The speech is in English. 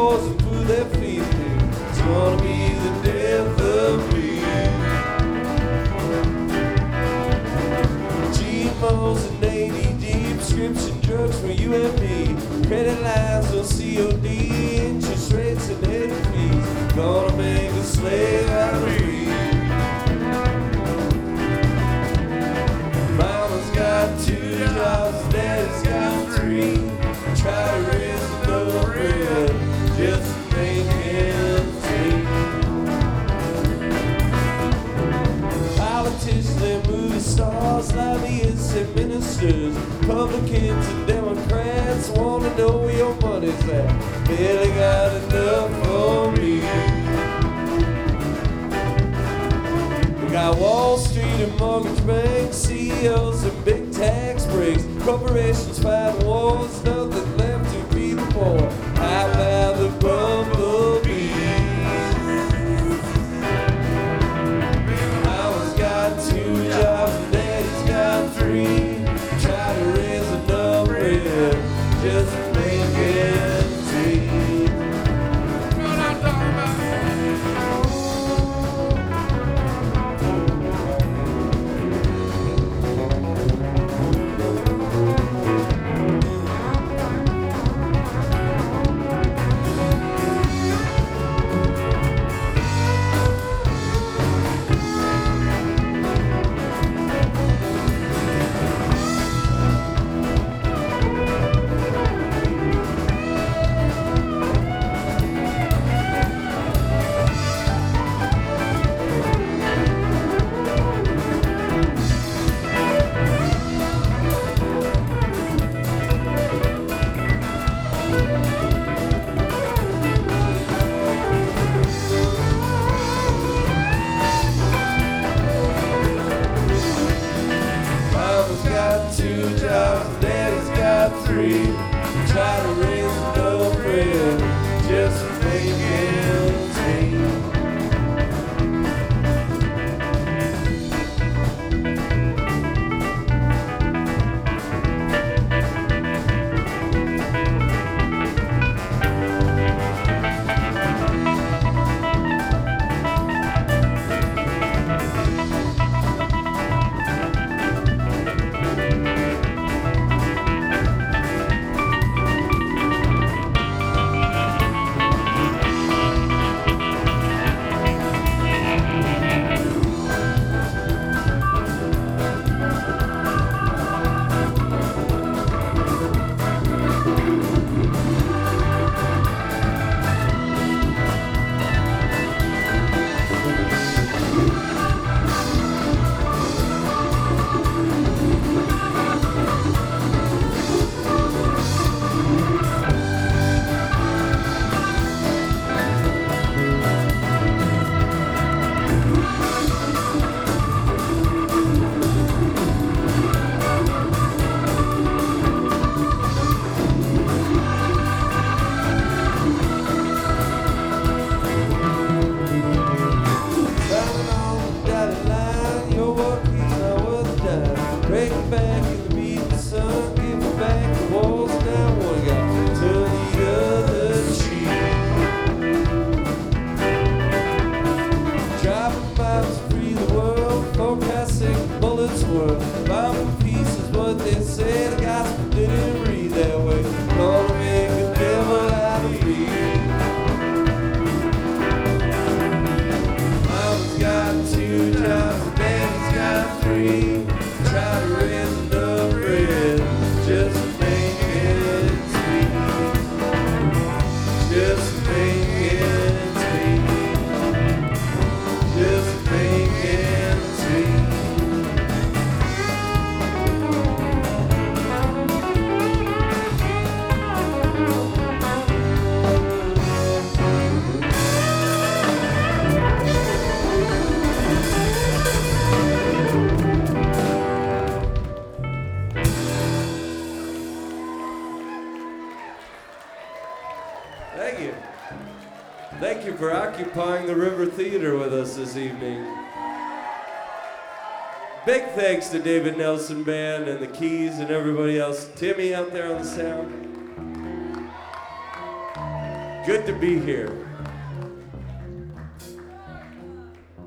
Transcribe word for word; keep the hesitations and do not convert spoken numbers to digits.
wars and food that feed me. It's gonna be the death of me. G M Os and A D D, prescription drugs for you and me. Credit lines on C O D, interest rates and hidden fees. Gonna make a slave out of me. Mama's got two jobs, daddy's got three. Try to raise another bread just to make ends meet. Politicians and movie stars, lobbyists and ministers, Republicans and Democrats wanna know where your money's at. Barely got enough for me. We got Wall Street and mortgage banks, C E Os and big tax breaks, corporations fighting wars, nothing left to be the poor. How about the bumblebee? Mama's got two jobs and daddy's got three. Try to raise enough bread just to make ends meet. What I'm talking about. Try to raise enough bread just to make ends meet. Thank you. Thank you for occupying the River Theater with us this evening. Big thanks to David Nelson Band and the keys and everybody else. Timmy out there on the sound. Good to be here.